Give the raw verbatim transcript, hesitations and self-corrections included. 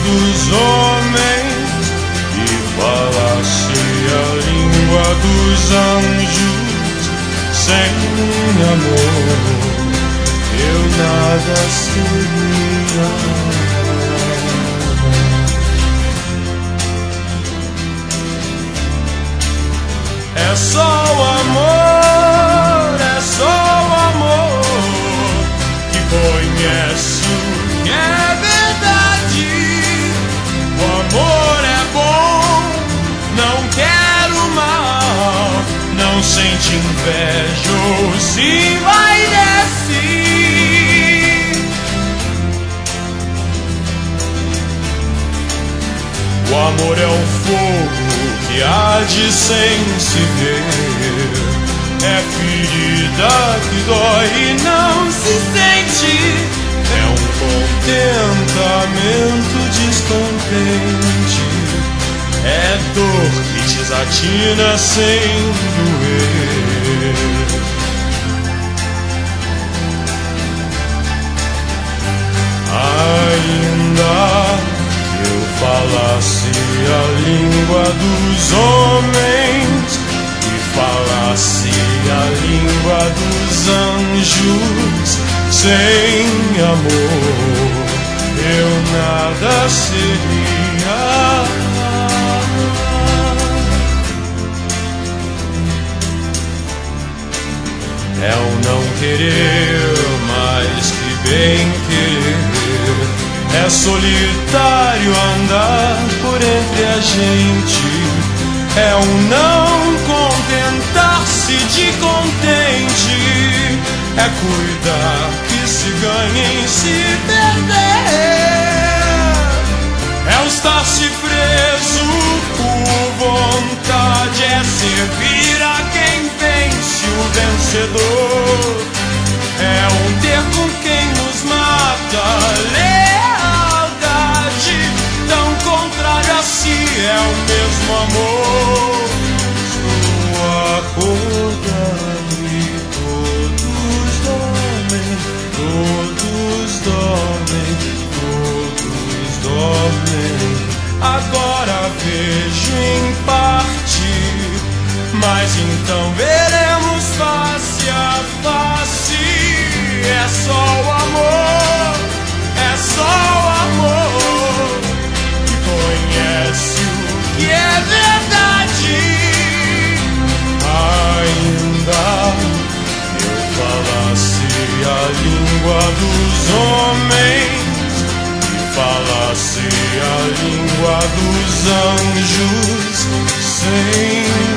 dos homens e falasse a língua dos anjos, sem amor eu nada seria. É só o amor, é só o amor que conhece o que é verdade. O amor é bom, não quer o mal, não sente inveja ou se envaidece. O amor é um fogo que arde sem se ver, é ferida que dói e não se sente, é um contentamento descontente, é dor que desatina sem doer. Ainda eu falasse a língua dos homens e falasse a língua dos anjos, sem amor eu nada seria. É o não querer mais que bem querer, é solitário andar por entre a gente, é um não contentar-se de contente, é cuidar que se ganha em se perder, é o estar-se preso por vontade, é servir a quem vence o vencedor, é um ter com quem nos mata, é o mesmo amor. Estou acordado e todos dormem, todos dormem, todos dormem. Agora vejo em parte, mas então veremos face a face. É só o amor, é só o amor que conhece que é verdade. Ainda eu falasse a língua dos homens e falasse a língua dos anjos, sem